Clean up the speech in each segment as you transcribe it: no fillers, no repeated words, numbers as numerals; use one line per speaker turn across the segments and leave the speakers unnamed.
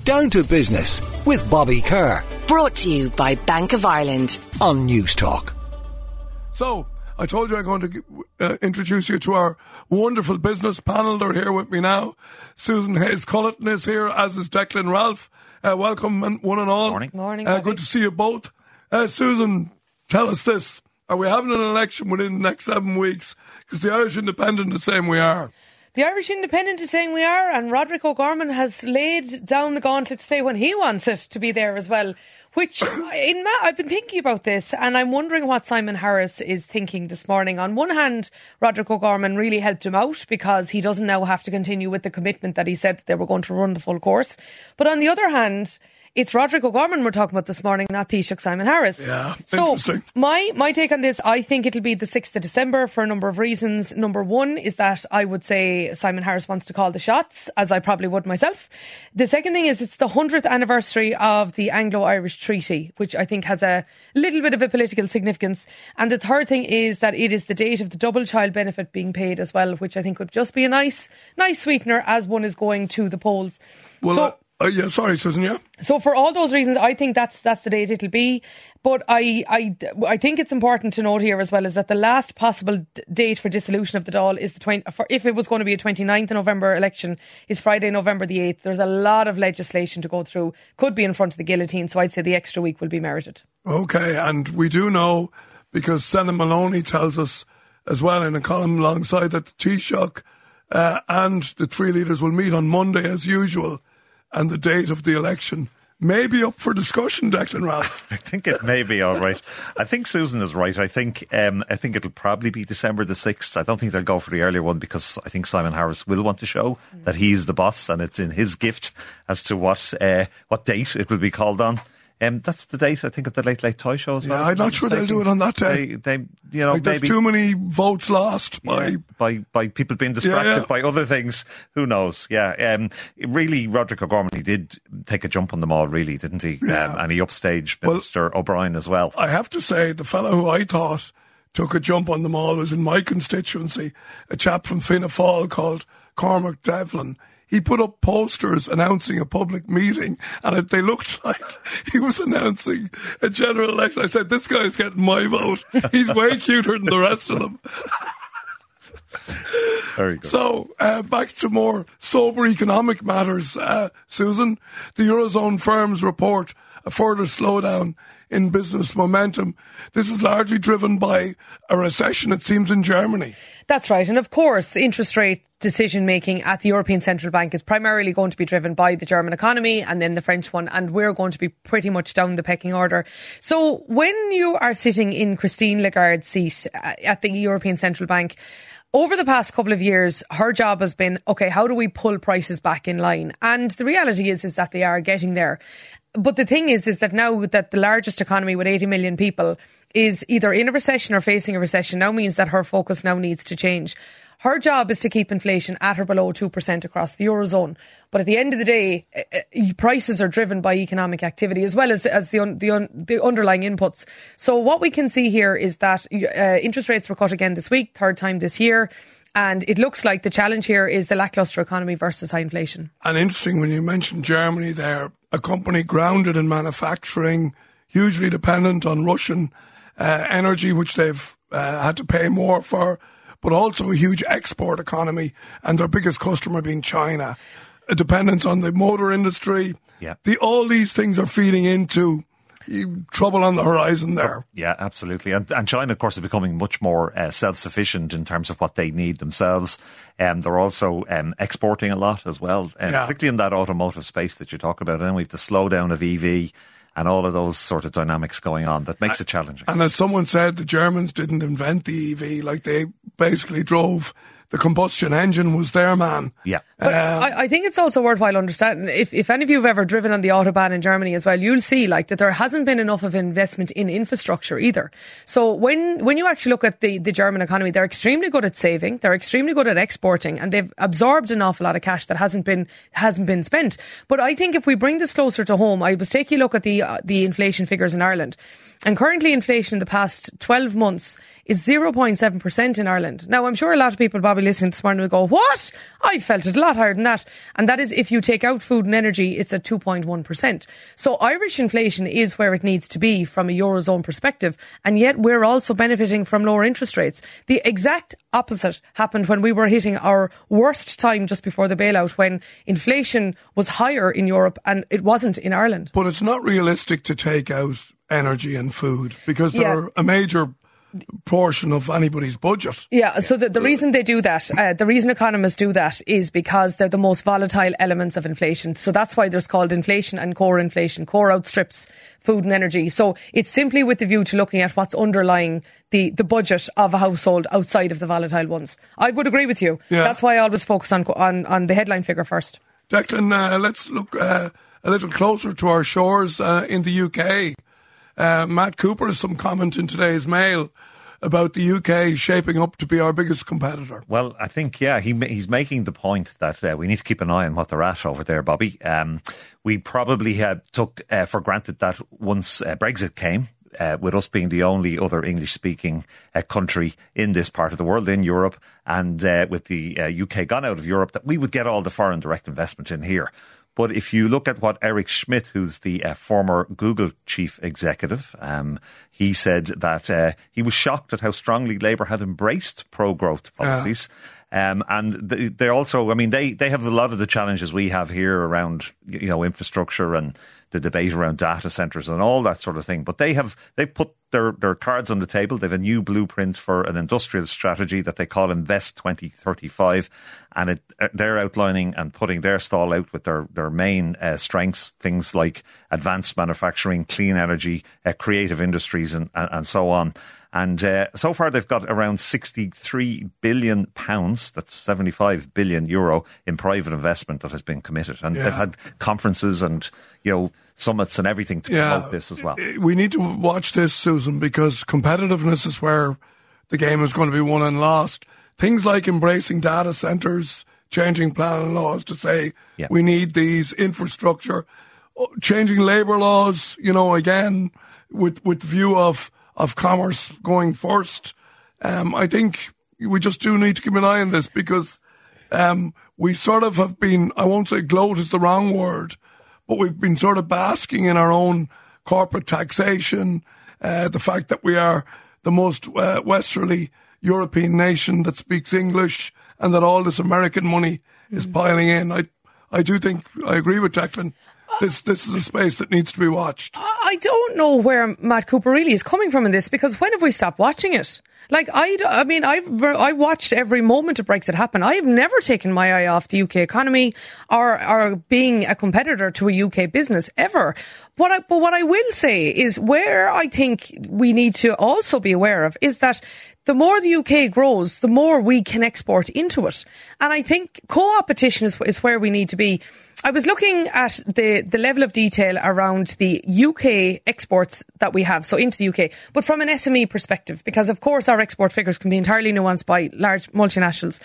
Down to Business with Bobby Kerr.
Brought to you by Bank of Ireland
on News Talk.
So, I told you I'm going to introduce you to our wonderful business panel. They're here with me now. Susan Hayes-Culleton is here, as is Declan Ralph. Welcome, one and all.
Morning.
Good to see you both. Susan, tell us this. Are we having an election within the next 7 weeks? Because the Irish Independent is saying we are.
The Irish Independent is saying we are, and Roderick O'Gorman has laid down the gauntlet to say when he wants it to be there as well. Which, I've been thinking about this, and I'm wondering what Simon Harris is thinking this morning. On one hand, Roderick O'Gorman really helped him out because he doesn't now have to continue with the commitment that he said that they were going to run the full course. But on the other hand, it's Roderick O'Gorman we're talking about this morning, not Taoiseach Simon Harris.
Yeah,
so
interesting.
My take on this, I think it'll be the 6th of December for a number of reasons. Number one is that I would say Simon Harris wants to call the shots, as I probably would myself. The second thing is it's the 100th anniversary of the Anglo-Irish Treaty, which I think has a little bit of a political significance. And the third thing is that it is the date of the double child benefit being paid as well, which I think would just be a nice sweetener as one is going to the polls.
Well, yeah, sorry, Susan, yeah.
So for all those reasons, I think that's the date it'll be. But I think it's important to note here as well is that the last possible date for dissolution of the Dáil is if it was going to be a 29th of November election, is Friday, November the 8th. There's a lot of legislation to go through. Could be in front of the guillotine, so I'd say the extra week will be merited. Okay,
and we do know, because Senan Maloney tells us as well in a column alongside, that the Taoiseach and the three leaders will meet on Monday as usual. And the date of the election may be up for discussion, Declan Ralph.
I think it may be all right. I think Susan is right. I think it'll probably be December the 6th. I don't think they'll go for the earlier one because I think Simon Harris will want to show that he's the boss and it's in his gift as to what date it will be called on. That's the date, I think, of the Late Toy Show as well.
Yeah, I'm not sure they'll do it on that day. There's
maybe
too many votes lost by
people being distracted by other things. Who knows? Yeah. Really, Roderick O'Gorman, he did take a jump on them all, really, didn't he?
Yeah.
And he upstaged Minister O'Brien as well.
I have to say, the fellow who I thought took a jump on them all was in my constituency, a chap from Fianna Fáil called Cormac Devlin. He put up posters announcing a public meeting, and they looked like he was announcing a general election. I said, this guy's getting my vote. He's way cuter than the rest of them.
Very good.
So, back to more sober economic matters. Susan, the Eurozone firms report a further slowdown in business momentum. This is largely driven by a recession, it seems, in Germany.
That's right. And of course, interest rate decision making at the European Central Bank is primarily going to be driven by the German economy and then the French one. And we're going to be pretty much down the pecking order. So when you are sitting in Christine Lagarde's seat at the European Central Bank, over the past couple of years, her job has been, okay, how do we pull prices back in line? And the reality is that they are getting there. But the thing is that now that the largest economy with 80 million people is either in a recession or facing a recession, now means that her focus now needs to change. Her job is to keep inflation at or below 2% across the Eurozone. But at the end of the day, prices are driven by economic activity as well as the underlying inputs. So what we can see here is that interest rates were cut again this week, third time this year. And it looks like the challenge here is the lacklustre economy versus high inflation.
And interesting when you mentioned Germany there, a company grounded in manufacturing, hugely dependent on Russian energy, which they've had to pay more for, but also a huge export economy, and their biggest customer being China. A dependence on the motor industry.
Yeah.
All these things are feeding into trouble on the horizon there.
Yeah, absolutely. And China, of course, is becoming much more self-sufficient in terms of what they need themselves. They're also exporting a lot as well, particularly in that automotive space that you talk about. And then we have the slowdown of EV and all of those sort of dynamics going on that makes it challenging.
And as someone said, the Germans didn't invent the EV. Like, they basically drove the combustion engine was their man.
Yeah.
But I think it's also worthwhile understanding, if any of you have ever driven on the Autobahn in Germany as well, you'll see like that there hasn't been enough of investment in infrastructure either. So when you actually look at the German economy, they're extremely good at saving, they're extremely good at exporting, and they've absorbed an awful lot of cash that hasn't been spent. But I think if we bring this closer to home, I was taking a look at the inflation figures in Ireland. And currently inflation in the past 12 months is 0.7% in Ireland. Now, I'm sure a lot of people probably listening this morning will go, what? I felt it a lot higher than that. And that is if you take out food and energy, it's at 2.1%. So Irish inflation is where it needs to be from a Eurozone perspective. And yet we're also benefiting from lower interest rates. The exact opposite happened when we were hitting our worst time just before the bailout, when inflation was higher in Europe and it wasn't in Ireland.
But it's not realistic to take out energy and food because they're a major portion of anybody's budget.
Yeah, so the reason they do that, the reason economists do that is because they're the most volatile elements of inflation. So that's why there's called inflation and core inflation. Core outstrips food and energy. So it's simply with the view to looking at what's underlying the budget of a household outside of the volatile ones. I would agree with you. Yeah. That's why I always focus on the headline figure first.
Declan, let's look a little closer to our shores in the UK. Matt Cooper has some comment in today's Mail about the UK shaping up to be our biggest competitor.
Well, I think, he's making the point that we need to keep an eye on what they're at over there, Bobby. We probably took for granted that once Brexit came, with us being the only other English-speaking country in this part of the world, in Europe, and with the UK gone out of Europe, that we would get all the foreign direct investment in here. But if you look at what Eric Schmidt, who's the former Google chief executive, he said that he was shocked at how strongly Labour had embraced pro-growth policies. And they also, they have a lot of the challenges we have here around, infrastructure and the debate around data centres and all that sort of thing. But they've put their cards on the table. They have a new blueprint for an industrial strategy that they call Invest 2035. And they're outlining and putting their stall out with their main strengths, things like advanced manufacturing, clean energy, creative industries and so on. And so far they've got around £63 billion, that's 75 billion euro in private investment that has been committed. And they've had conferences and, summits and everything to promote this as well.
We need to watch this, Susan, because competitiveness is where the game is going to be won and lost. Things like embracing data centres, changing planning laws to say we need these infrastructure, changing labour laws, again, with the view of commerce going first. I think we just do need to keep an eye on this because we sort of have been, I won't say gloat is the wrong word, but we've been sort of basking in our own corporate taxation, the fact that we are the most westerly European nation that speaks English and that all this American money is piling in. I do think, I agree with Declan. This is a space that needs to be watched.
I don't know where Matt Cooper really is coming from in this, because when have we stopped watching it? Like, I watched every moment of Brexit happen. I have never taken my eye off the UK economy or being a competitor to a UK business ever. But what I will say is where I think we need to also be aware of is that the more the UK grows, the more we can export into it. And I think co-opetition is where we need to be. I was looking at the level of detail around the UK exports that we have, so into the UK, but from an SME perspective, because of course our export figures can be entirely nuanced by large multinationals.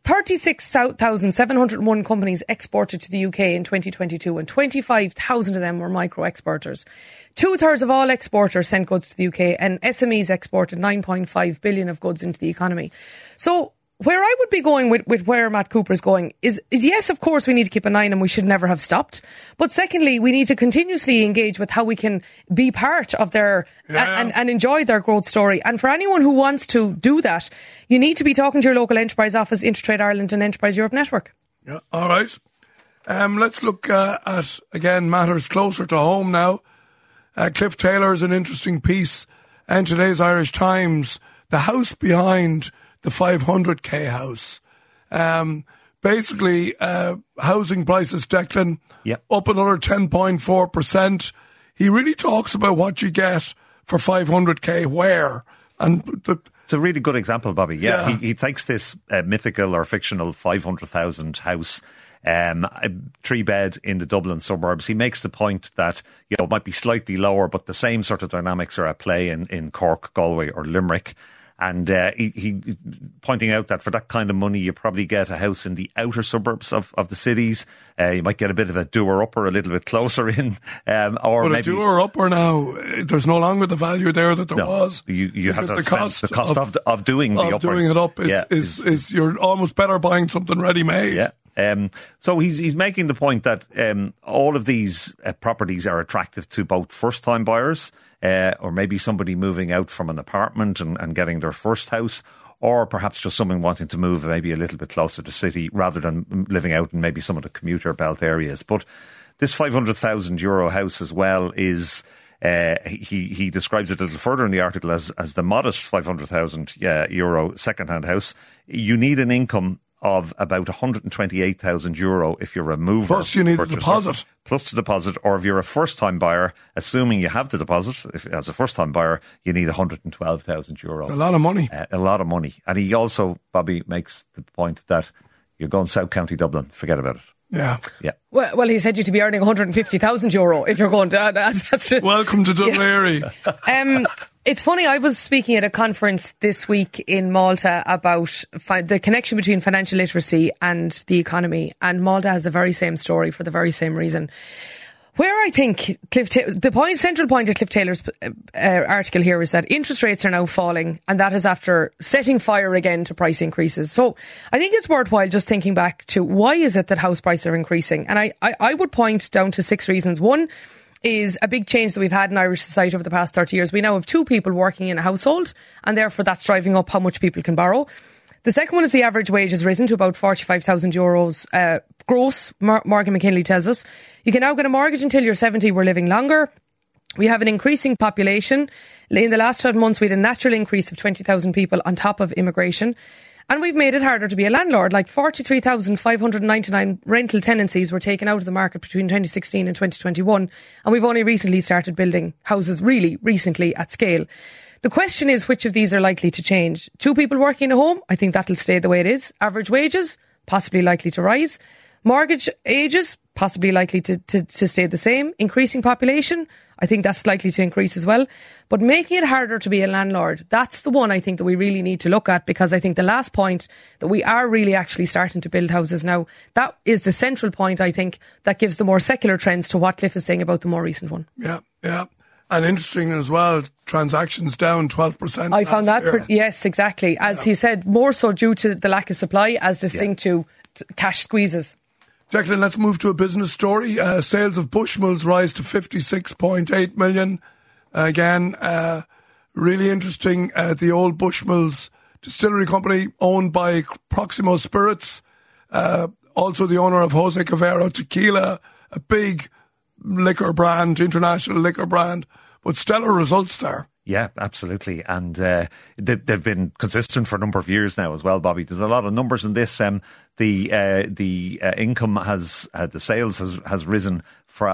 36,701 companies exported to the UK in 2022 and 25,000 of them were micro-exporters. 2/3 of all exporters sent goods to the UK and SMEs exported 9.5 billion of goods into the economy. So where I would be going with where Matt Cooper is going is yes, of course, we need to keep an eye on and we should never have stopped. But secondly, we need to continuously engage with how we can be part of their and enjoy their growth story. And for anyone who wants to do that, you need to be talking to your local enterprise office, Intertrade Ireland and Enterprise Europe Network.
Yeah, all right. Let's look at, again, matters closer to home now. Cliff Taylor is an interesting piece in today's Irish Times. The house behind the 500k house. Basically, housing prices, Declan, up another 10.4%. He really talks about what you get for 500k where. And
it's a really good example, Bobby. Yeah. He takes this mythical or fictional 500,000 house, a 3-bed in the Dublin suburbs. He makes the point that, it might be slightly lower, but the same sort of dynamics are at play in Cork, Galway or Limerick. And he pointing out that for that kind of money, you probably get a house in the outer suburbs of the cities. You might get a bit of a doer-upper a little bit closer in. Or
but
maybe
a doer-upper now, there's no longer the value there that there was.
You have to spend the cost of doing the upper.
Doing it up is you're almost better buying something ready-made.
Yeah. So he's making the point that all of these properties are attractive to both first-time buyers, or maybe somebody moving out from an apartment and getting their first house, or perhaps just someone wanting to move maybe a little bit closer to city rather than living out in maybe some of the commuter belt areas. But this €500,000 house as well is... he describes it a little further in the article as the modest €500,000 second-hand house. You need an income of about €128,000 if you're a mover.
Plus you need a deposit.
Plus the deposit, or if you're a first-time buyer, assuming you have the deposit, as a first-time buyer, you need €112,000.
A lot of money.
A lot of money. And he also, Bobby, makes the point that you're going South County Dublin, forget about it.
Yeah.
Well, he said you to be earning €150,000 if you're going to...
Welcome to Dunleary.
It's funny, I was speaking at a conference this week in Malta about the connection between financial literacy and the economy, and Malta has the very same story for the very same reason. Where I think central point of Cliff Taylor's article here is that interest rates are now falling, and that is after setting fire again to price increases. So I think it's worthwhile just thinking back to why is it that house prices are increasing? And I would point down to 6 reasons. One is a big change that we've had in Irish society over the past 30 years. We now have 2 people working in a household, and therefore that's driving up how much people can borrow. The second one is the average wage has risen to about €45,000 gross, Morgan McKinley tells us. You can now get a mortgage until you're 70. We're living longer. We have an increasing population. In the last 12 months, we had a natural increase of 20,000 people on top of immigration. And we've made it harder to be a landlord. Like 43,599 rental tenancies were taken out of the market between 2016 and 2021. And we've only recently started building houses really recently at scale. The question is which of these are likely to change. 2 people working at home, I think that'll stay the way it is. Average wages, possibly likely to rise. Mortgage ages, possibly likely to stay the same. Increasing population, I think that's likely to increase as well. But making it harder to be a landlord, that's the one I think that we really need to look at, because I think the last point that we are really actually starting to build houses now, that is the central point, I think, that gives the more secular trends to what Cliff is saying about the more recent one.
Yeah. And interesting as well, transactions down 12%.
I found that, yes, exactly. As he said, more so due to the lack of supply as distinct to cash squeezes.
Declan, let's move to a business story. Sales of Bushmills rise to 56.8 million. Again, really interesting. The old Bushmills distillery company owned by Proximo Spirits. Also the owner of Jose Cavero Tequila, a big liquor brand, international liquor brand, but stellar results there.
Yeah, absolutely. And they've been consistent for a number of years now as well, Bobby. There's a lot of numbers in this. The income the sales has risen from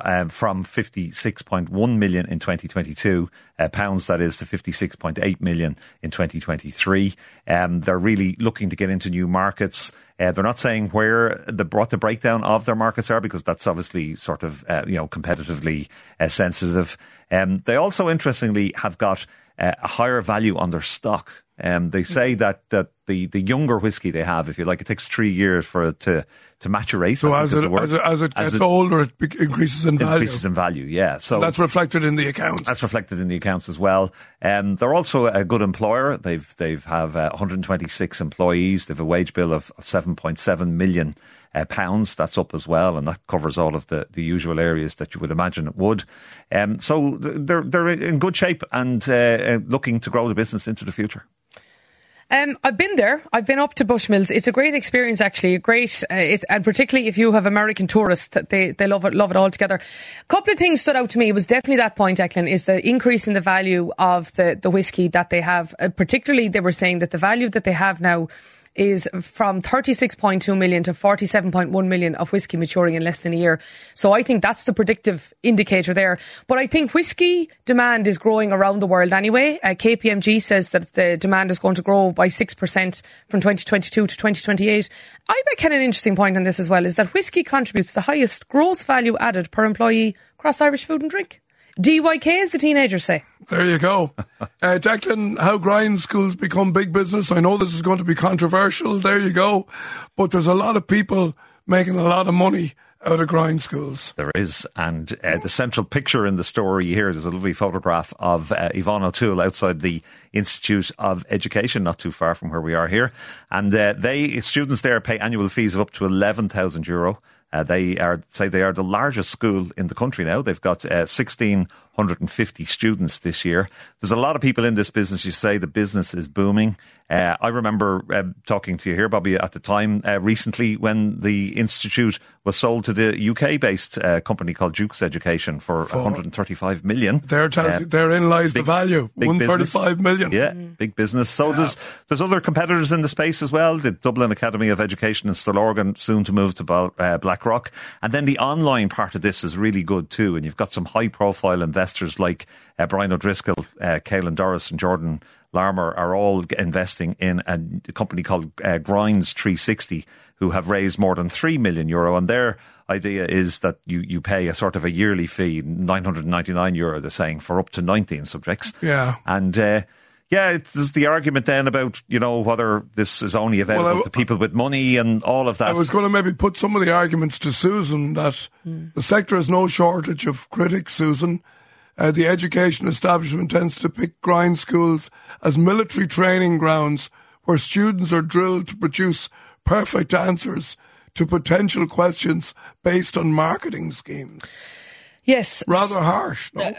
56.1 million in 2022, pounds that is, to 56.8 million in 2023. They're really looking to get into new markets. They're not saying what the breakdown of their markets are, because that's obviously sort of competitively sensitive. They also, interestingly, have got a higher value on their stock. They say that the younger whiskey they have, if you like, it takes 3 years for it to maturate.
So as it gets older, it increases in value.
Increases in value, yeah. So
that's reflected in the accounts.
That's reflected in the accounts as well. They're also a good employer. They've have 126 employees. They've a wage bill of 7.7 million pounds. That's up as well, and that covers all of the usual areas that you would imagine it would. So they're in good shape and looking to grow the business into the future.
I've been there. I've been up to Bushmills. It's a great experience, actually. And particularly if you have American tourists, they love it altogether. A couple of things stood out to me. Was definitely that point, Declan, is the increase in the value of the whiskey that they have. Particularly, they were saying that the value that they have now is from 36.2 million to 47.1 million of whiskey maturing in less than a year. So I think that's the predictive indicator there. But I think whiskey demand is growing around the world anyway. KPMG says that the demand is going to grow by 6% from 2022 to 2028. I make an interesting point on this as well, is that whiskey contributes the highest gross value added per employee across Irish food and drink. DYK, as the teenagers say.
There you go. Declan, how grind schools become big business. I know this is going to be controversial. There you go. But there's a lot of people making a lot of money out of grind schools.
There is. And the central picture in the story here, there's a lovely photograph of Yvonne O'Toole outside the Institute of Education, not too far from where we are here. And students there pay annual fees of up to €11,000. They are the largest school in the country now. They've got 1,650 students this year. There's a lot of people in this business. You say the business is booming. I remember talking to you here, Bobby, at the time recently when the institute was sold to the UK-based company called Duke's Education for 135 million.
Therein lies the value. 135 million.
Yeah, big business. So there's other competitors in the space as well. The Dublin Academy of Education in Stillorgan, soon to move to Blackrock. And then the online part of this is really good too. And you've got some high-profile investors like Brian O'Driscoll, Caelan Doris and Jordan Larmer are all investing in a company called Grinds 360, who have raised more than €3 million. And their idea is that you pay a sort of a yearly fee, €999, they're saying, for up to 19 subjects.
Yeah.
And there's the argument then about, whether this is only available to people with money and all of that.
I was going to maybe put some of the arguments to Susan that the sector has no shortage of critics, Susan. The education establishment tends to pick grind schools as military training grounds where students are drilled to produce perfect answers to potential questions based on marketing schemes.
Yes.
Rather harsh, no?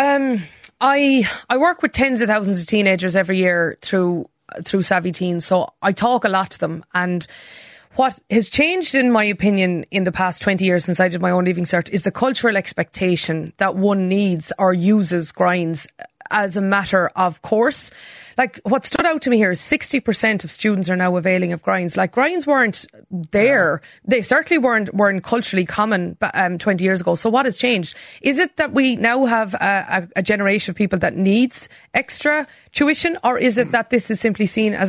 I work with tens of thousands of teenagers every year through Savvy Teens, so I talk a lot to them. And what has changed, in my opinion, in the past 20 years since I did my own Leaving Cert is the cultural expectation that one needs or uses grinds as a matter of course. Like, what stood out to me here is 60% of students are now availing of grinds. Like, grinds weren't there. They certainly weren't culturally common 20 years ago. So what has changed? Is it that we now have a generation of people that needs extra tuition, or is it that this is simply seen as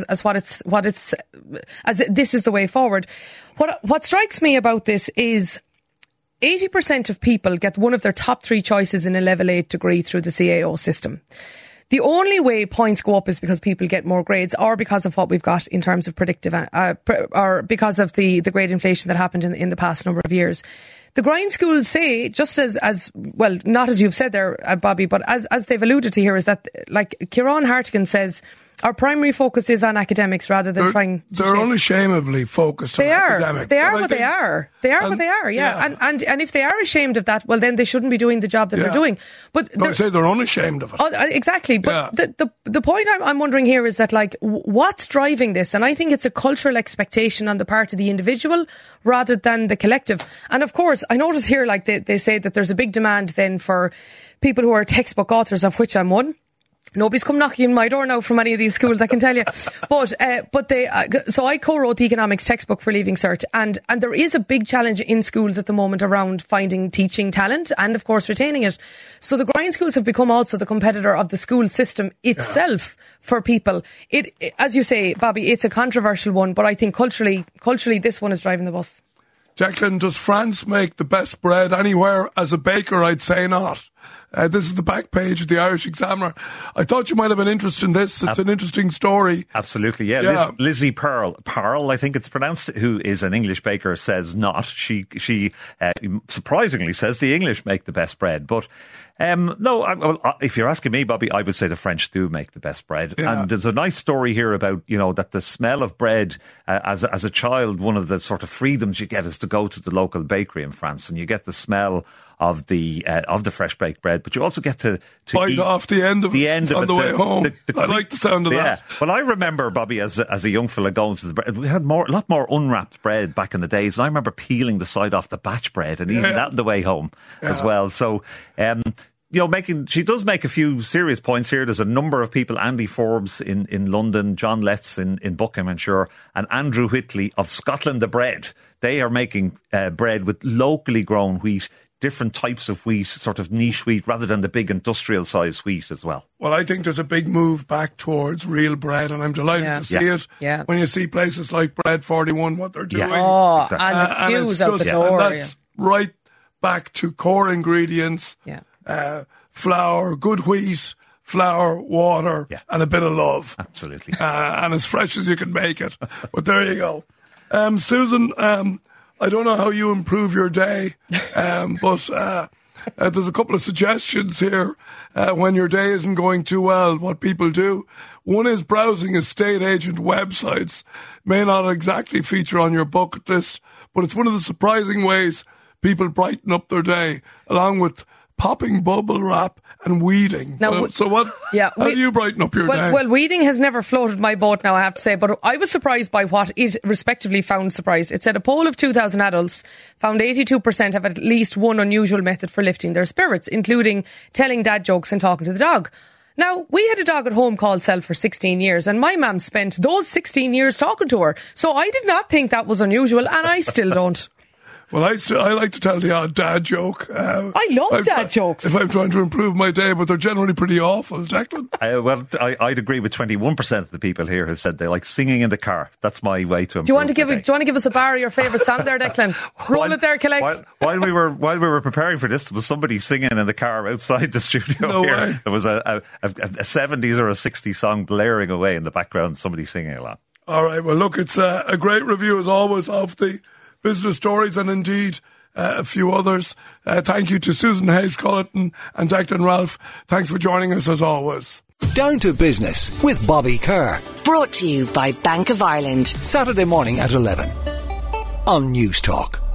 this is the way forward? What strikes me about this is 80% of people get one of their top 3 choices in a level 8 degree through the CAO system. The only way points go up is because people get more grades, or because of what we've got in terms of predictive, or because of the grade inflation that happened in the past number of years. The grind schools say, just as well, not as you've said there, Bobby, but as they've alluded to here, is that, like Kieran Hartigan says, our primary focus is on academics rather than trying to...
They're unashamedly focused on academics.
They are what they are. They are what they are, yeah. And if they are ashamed of that, well, then they shouldn't be doing the job that they're doing. But
I say they're unashamed of it.
Exactly. But the point I'm wondering here is that, like, what's driving this? And I think it's a cultural expectation on the part of the individual rather than the collective. And of course, I notice here, like, they say that there's a big demand then for people who are textbook authors, of which I'm one. Nobody's come knocking on my door now from any of these schools, I can tell you. But they, so I co-wrote the economics textbook for Leaving Cert, and there is a big challenge in schools at the moment around finding teaching talent and, of course, retaining it. So the grind schools have become also the competitor of the school system itself for people. It, as you say, Bobby, it's a controversial one, but I think culturally, this one is driving the bus.
Declan, does France make the best bread anywhere? As a baker, I'd say not. This is the back page of the Irish Examiner. I thought you might have an interest in this. It's an interesting story.
Absolutely, yeah. Lizzie Pearl, I think it's pronounced, who is an English baker, says not. She surprisingly says the English make the best bread. But if you're asking me, Bobby, I would say the French do make the best bread. Yeah. And there's a nice story here about, that the smell of bread, as a child, one of the sort of freedoms you get is to go to the local bakery in France, and you get the smell of the fresh baked bread, but you also get to
bite
eat
off the end of it on the way home. I like the sound of that.
Well, I remember, Bobby, as a young fella going to the bread, we had a lot more unwrapped bread back in the days, and I remember peeling the side off the batch bread and eating that on the way home as well. So, she does make a few serious points here. There's a number of people, Andy Forbes in London, John Letts in Buckinghamshire, and Andrew Whitley of Scotland the Bread. They are making bread with locally grown wheat, different types of wheat, sort of niche wheat, rather than the big industrial size wheat as well.
Well, I think there's a big move back towards real bread, and I'm delighted to see it. Yeah. When you see places like Bread 41, what they're doing.
Oh, exactly. And the queues out the door.
And that's right back to core ingredients. flour, good wheat, flour, water, and a bit of love.
Absolutely.
And as fresh as you can make it. But there you go. Susan, I don't know how you improve your day, but there's a couple of suggestions here when your day isn't going too well, what people do. One is browsing estate agent websites. May not exactly feature on your bucket list, but it's one of the surprising ways people brighten up their day, along with popping bubble wrap and weeding. Now, how do you brighten up your day?
Well, weeding has never floated my boat now, I have to say, but I was surprised by what it respectively found surprised. It said a poll of 2,000 adults found 82% have at least one unusual method for lifting their spirits, including telling dad jokes and talking to the dog. Now, we had a dog at home called Sel for 16 years, and my mum spent those 16 years talking to her. So I did not think that was unusual, and I still don't.
Well, I like to tell the odd dad joke.
I love dad jokes.
If I'm trying to improve my day, but they're generally pretty awful. Declan?
I'd agree with 21% of the people here who said they like singing in the car. That's my way to improve.
Do you want to give us a bar of your favourite song there, Declan? Roll it there, collect.
While we were preparing for this, there was somebody singing in the car outside the studio.
No
here.
way.
There was a 70s or a 60s song blaring away in the background. Somebody singing along.
All right. Well, look, it's a great review as always of the business stories, and indeed a few others. Thank you to Susan Hayes-Culleton and Declan Ralph. Thanks for joining us as always.
Down to Business with Bobby Kerr.
Brought to you by Bank of Ireland.
Saturday morning at 11 on News Talk.